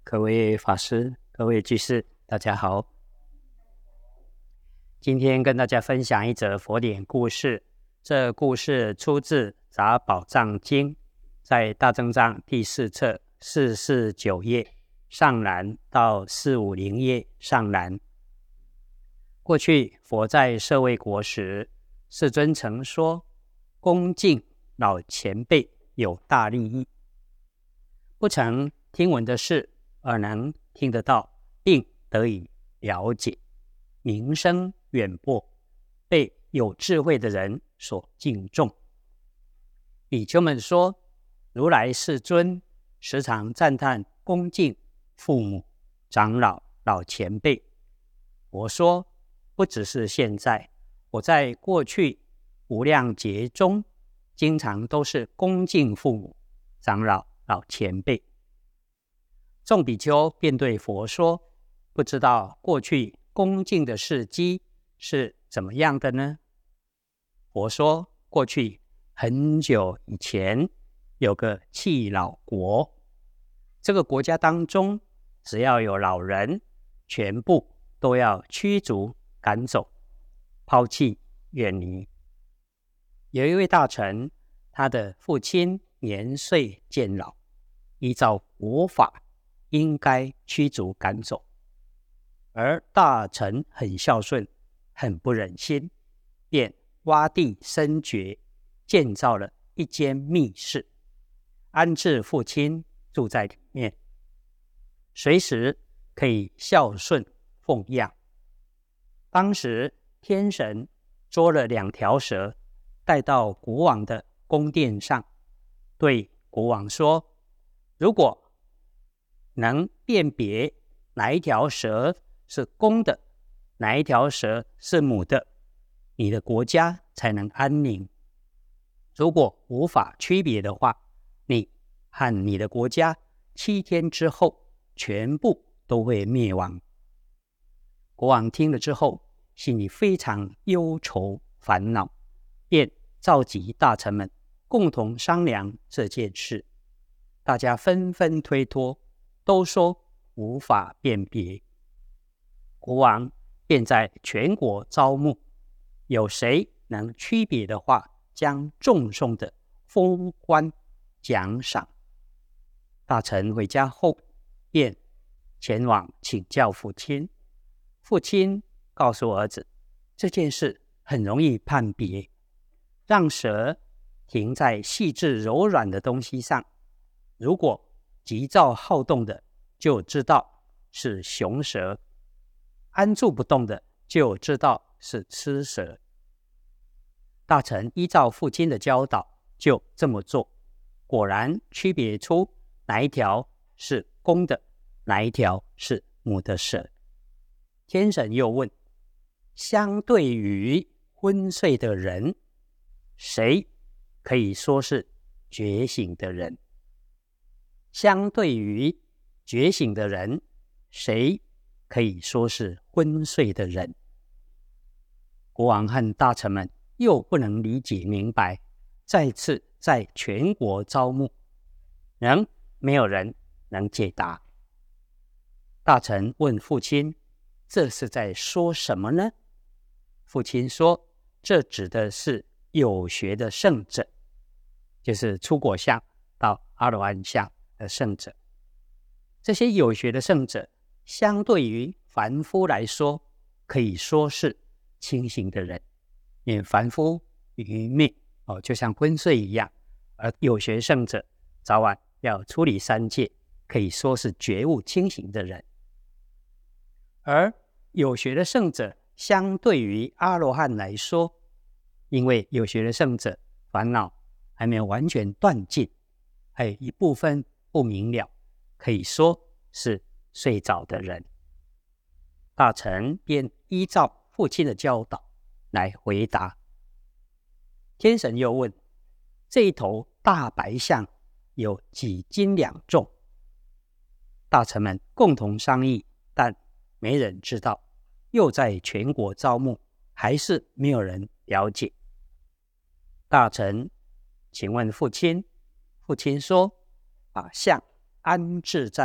各位法师、各位居士，大家好。今天跟大家分享一则佛典故事。这故事出自《杂宝藏经》，在大正藏第4册449页上栏到450页上栏。过去佛在舍卫国时，世尊曾说，恭敬老前辈有大利益。不曾听闻的事，而能听得到，并得以了解，名声远播，被有智慧的人所敬重。比丘们说，如来世尊时常赞叹恭敬父母、长老、老前辈。佛说，不只是现在，我在过去无量劫中，经常都是恭敬父母、长老、老前辈。众比丘便对佛说，不知道过去恭敬的事迹是怎么样的呢？佛说，过去很久以前，有个弃老国，这个国家当中，只要有老人，全部都要驱逐赶走，抛弃远离。有一位大臣，他的父亲年岁渐老，依照国法应该驱逐赶走，而大臣很孝顺，很不忍心，便挖地深掘，建造了一间密室，安置父亲住在里面，随时可以孝顺奉养。当时天神捉了2条蛇，带到国王的宫殿上，对国王说，如果能辨别哪一条蛇是公的，哪一条蛇是母的，你的国家才能安宁。如果无法区别的话，你和你的国家7天之后全部都会灭亡。国王听了之后，心里非常忧愁烦恼，便召集大臣们共同商量这件事。大家纷纷推脱，都说无法辨别。国王便在全国招募，有谁能区别的话，将重重的封官奖赏。大臣回家后，便前往请教父亲。父亲告诉儿子，这件事很容易判别，让蛇停在细致柔软的东西上，如果急躁好动的，就知道是雄蛇；安住不动的，就知道是雌蛇。大臣依照父亲的教导，就这么做，果然区别出哪一条是公的，哪一条是母的蛇。天神又问，相对于昏睡的人，谁可以说是觉醒的人？相对于觉醒的人，谁可以说是昏睡的人？国王和大臣们又不能理解明白，再次在全国招募，仍没有人能解答。大臣问父亲，这是在说什么呢？父亲说，这指的是有学的圣者，就是出果相到阿罗汉相的圣者。这些有学的圣者，相对于凡夫来说，可以说是清醒的人，因为凡夫愚昧，就像昏睡一样，而有学圣者早晚要出离3界，可以说是觉悟清醒的人。而有学的圣者相对于阿罗汉来说，因为有学的圣者烦恼还没有完全断尽，还有一部分不明了，可以说是睡着的人。大臣便依照父亲的教导来回答。天神又问，这一头大白象有几斤两重？大臣们共同商议，但没人知道，又在全国招募，还是没有人了解。大臣请问父亲，父亲说，把象安置在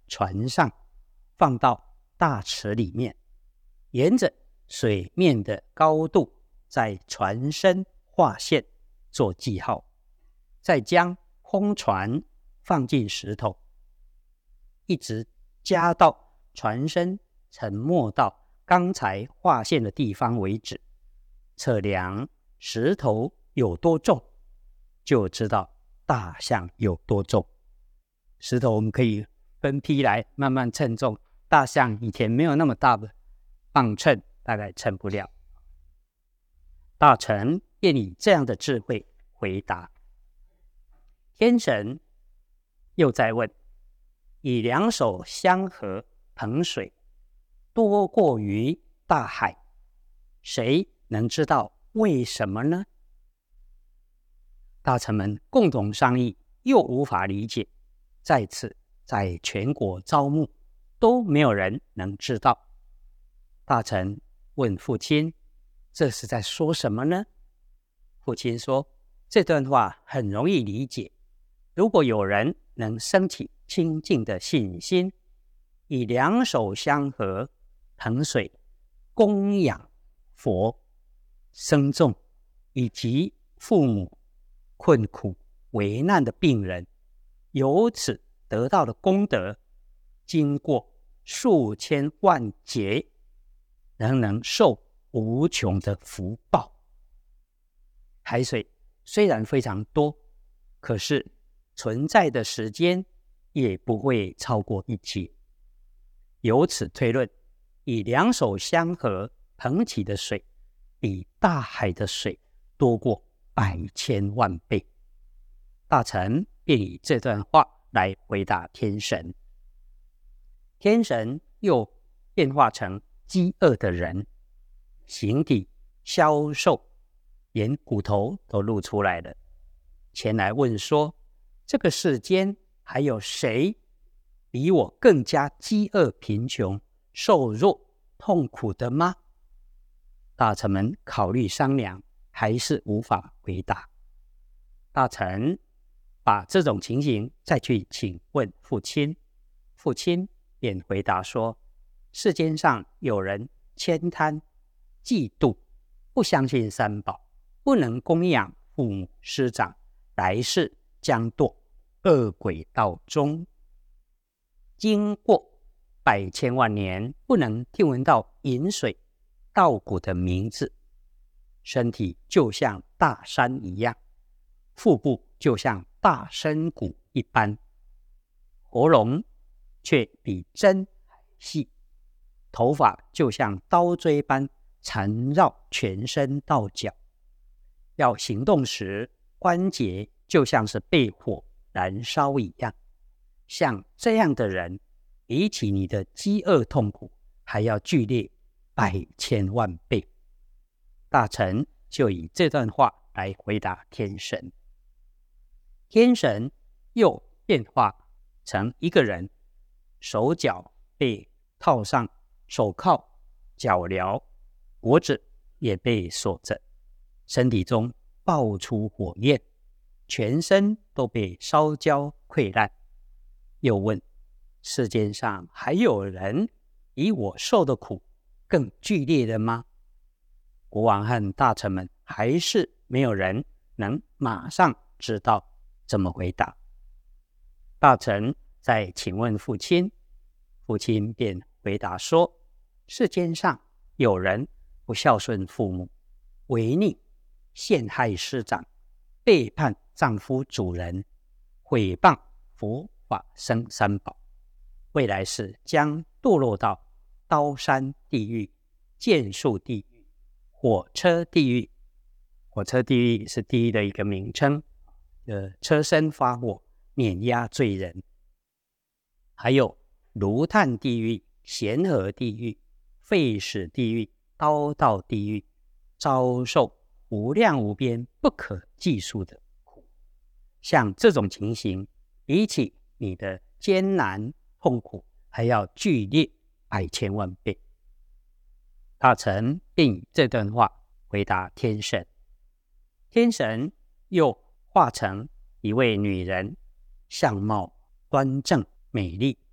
船上，放到大池里面，沿着水面的高度在船身画线做记号，再将空船放进石头，一直加到船身沉没到刚才画线的地方为止，测量石头有多重，就知道大象有多重。石头我们可以分批来慢慢称重，大象以前没有那么大的磅秤，大概称不了。大臣便以这样的智慧回答。天神又再问：以两手相合捧水，多过于大海，谁能知道为什么呢？大臣们共同商议，又无法理解，再次在全国招募，都没有人能知道。大臣问父亲：这是在说什么呢？父亲说：这段话很容易理解，如果有人能升起清净的信心，以两手相合捧水，供养佛、僧众以及父母、困苦危难的病人，由此得到的功德，经过数千万劫，仍能受无穷的福报。海水虽然非常多，可是存在的时间也不会超过一劫。由此推论，以两手相合捧起的水，比大海的水多过100千万倍。大臣便以这段话来回答天神。天神又变化成饥饿的人，形体消瘦，连骨头都露出来了，前来问说：这个世间还有谁比我更加饥饿贫穷、瘦弱痛苦的吗？大臣们考虑商量，还是无法回答。大臣把这种情形再去请问父亲，父亲便回答说：世间上有人悭贪、嫉妒，不相信三宝，不能供养父母师长，来世将堕恶鬼道中。经过100千万年，不能听闻到饮水、稻谷的名字，身体就像大山一样，腹部就像大深谷一般，喉咙却比针还细，头发就像刀锥般缠绕全身到脚，要行动时，关节就像是被火燃烧一样。像这样的人，比起你的饥饿痛苦还要剧烈100千万倍。大臣就以这段话来回答天神。天神又变化成一个人，手脚被套上手铐、脚镣，脖子也被锁着，身体中爆出火焰，全身都被烧焦溃烂。又问：世间上还有人比我受的苦更剧烈的吗？国王和大臣们还是没有人能马上知道怎么回答。大臣再请问父亲，父亲便回答说：世间上有人不孝顺父母，违逆、陷害师长，背叛丈夫主人，毁谤佛法僧三宝，未来世将堕落到刀山地狱、剑树地狱、火车地狱。火车地狱是地狱的一个名称，车身发火碾压罪人。还有炉炭地狱、咸河地狱、沸屎地狱、刀道地狱，遭受无量无边不可计数的苦。像这种情形，比起你的艰难痛苦还要剧烈100千万倍。大臣便以这段话回答天神。天神又化成一位女人，相貌端正美丽，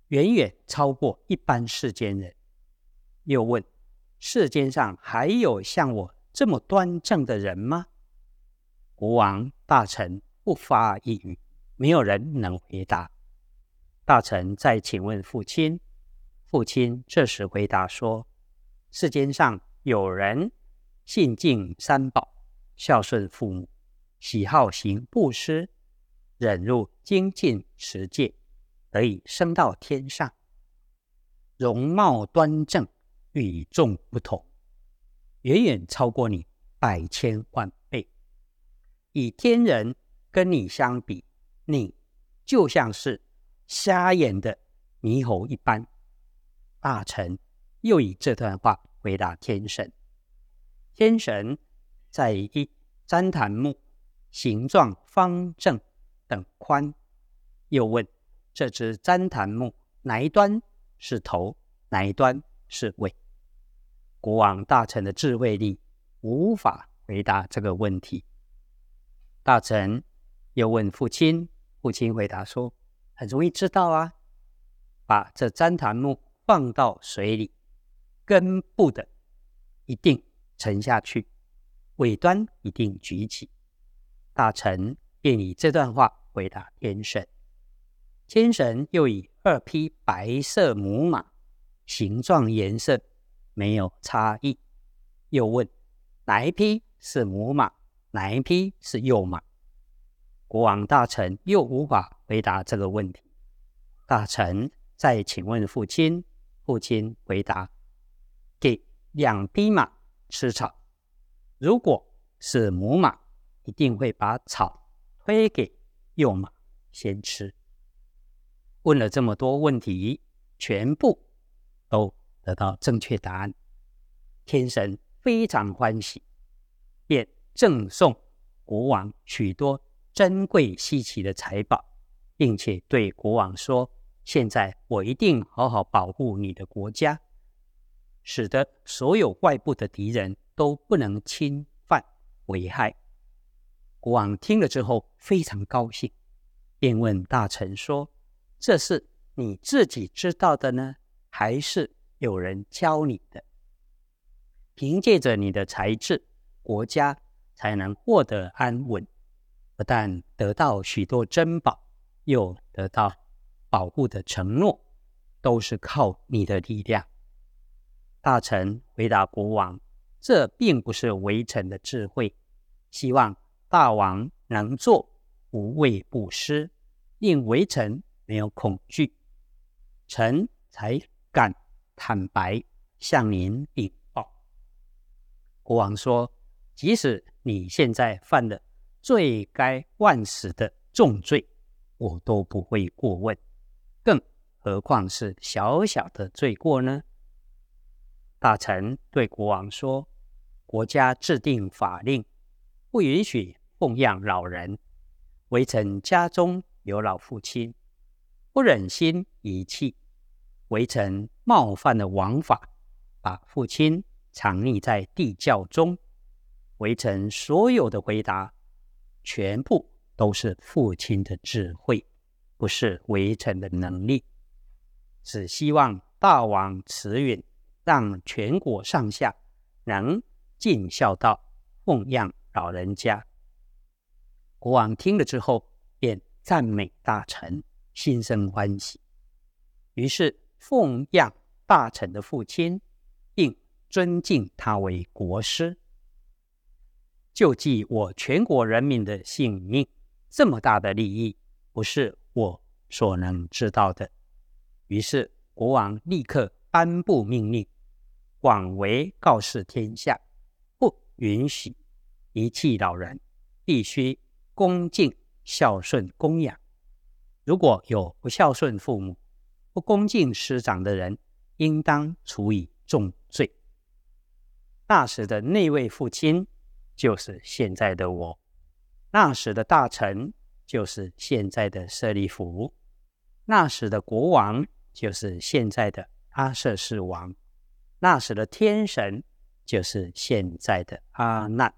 远远超过一般世间人。又问：世间上还有像我这么端正的人吗？国王大臣不发一语，没有人能回答。大臣再请问父亲，父亲这时回答说：世间上有人信敬三宝，孝顺父母，喜好行布施，忍辱精进持戒，得以升到天上，容貌端正，与众不同，远远超过你百千万倍。以天人跟你相比，你就像是瞎眼的猕猴一般。大臣又以这段话回答天神。天神在一旃檀木，形状方正等宽。又问：这只旃檀木哪一端是头，哪一端是尾？国王大臣的智慧力无法回答这个问题。大臣又问父亲，父亲回答说：很容易知道啊，把这旃檀木放到水里，根部的一定沉下去，尾端一定举起。大臣便以这段话回答天神。天神又以2匹白色母马，形状颜色没有差异。又问：哪一匹是母马，哪一匹是幼马？国王大臣又无法回答这个问题。大臣再请问父亲，父亲回答：给2匹马吃草，如果是母马，一定会把草推给幼马先吃。问了这么多问题，全部都得到正确答案。天神非常欢喜，便赠送国王许多珍贵稀奇的财宝，并且对国王说：现在我一定好好保护你的国家，使得所有外部的敌人都不能侵犯危害。国王听了之后非常高兴，便问大臣说：这是你自己知道的呢，还是有人教你的？凭借着你的才智，国家才能获得安稳，不但得到许多珍宝，又得到保护的承诺，都是靠你的力量。大臣回答国王：这并不是微臣的智慧，希望大王能做无畏布施，令微臣没有恐惧，臣才敢坦白向您禀报。国王说：即使你现在犯了罪该万死的重罪，我都不会过问，更何况是小小的罪过呢？大臣对国王说：国家制定法令，不允许奉养老人，微臣家中有老父亲，不忍心遗弃，微臣冒犯了王法，把父亲藏匿在地窖中。微臣所有的回答全部都是父亲的智慧，不是微臣的能力。只希望大王慈允，让全国上下能尽孝道，奉养老人家。国王听了之后，便赞美大臣，心生欢喜，于是奉养大臣的父亲，并尊敬他为国师，救济我全国人民的性命。这么大的利益，不是我所能知道的。于是国王立刻颁布命令，广为告示天下，不允许遗弃老人，必须恭敬孝顺供养。如果有不孝顺父母、不恭敬师长的人，应当处以重罪。那时的那位父亲就是现在的我，那时的大臣就是现在的舍利弗，那时的国王就是现在的阿舍世王，那时的天神就是现在的阿难。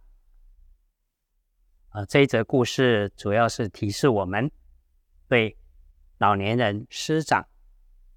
这一则故事主要是提示我们对老年人、师长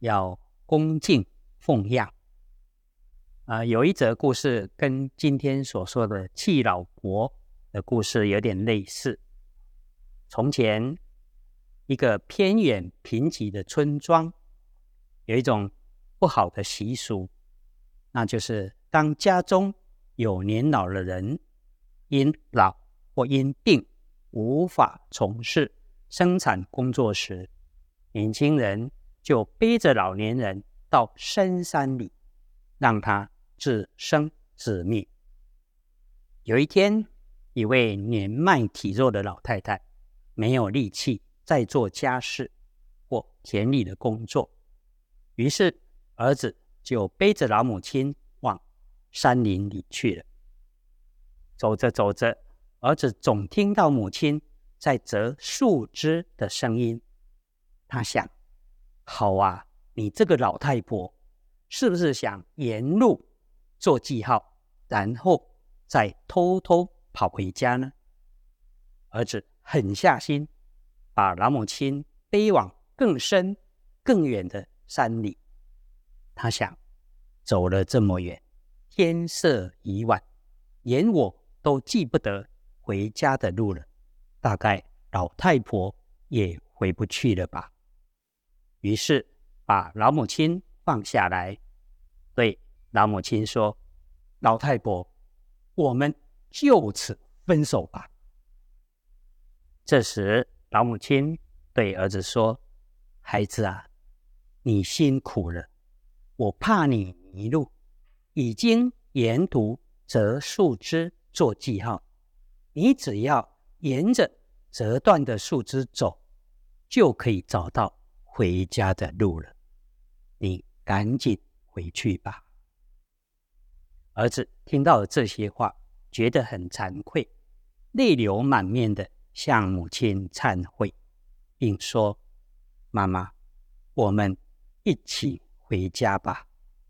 要恭敬奉养。有一则故事跟今天所说的弃老婆的故事有点类似。从前一个偏远贫瘠的村庄，有一种不好的习俗，那就是当家中有年老的人因老或因病无法从事生产工作时，年轻人就背着老年人到深山里，让他自生自灭。有一天，一位年迈体弱的老太太没有力气再做家事或田里的工作，于是儿子就背着老母亲往山林里去了。走着走着，儿子总听到母亲在折树枝的声音。他想，好啊，你这个老太婆是不是想沿路做记号，然后再偷偷跑回家呢？儿子狠下心，把老母亲背往更深更远的山里。他想，走了这么远，天色已晚，连我都记不得回家的路了，大概老太婆也回不去了吧。于是把老母亲放下来，对老母亲说，老太婆，我们就此分手吧。这时老母亲对儿子说，孩子啊，你辛苦了，我怕你迷路，已经沿途折树枝做记号，你只要沿着折断的树枝走，就可以找到回家的路了，你赶紧回去吧。儿子听到了这些话，觉得很惭愧，泪流满面的向母亲忏悔，并说，妈妈，我们一起回家吧。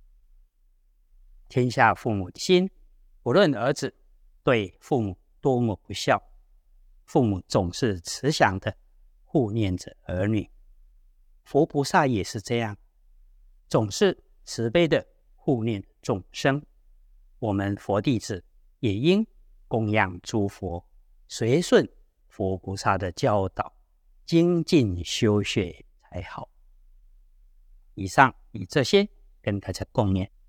天下父母心，不论儿子对父母多么不孝，父母总是慈祥的护念着儿女。佛菩萨也是这样，总是慈悲的护念众生。我们佛弟子也应供养诸佛，随顺佛菩萨的教导，精进修学才好。以上以这些跟大家共勉。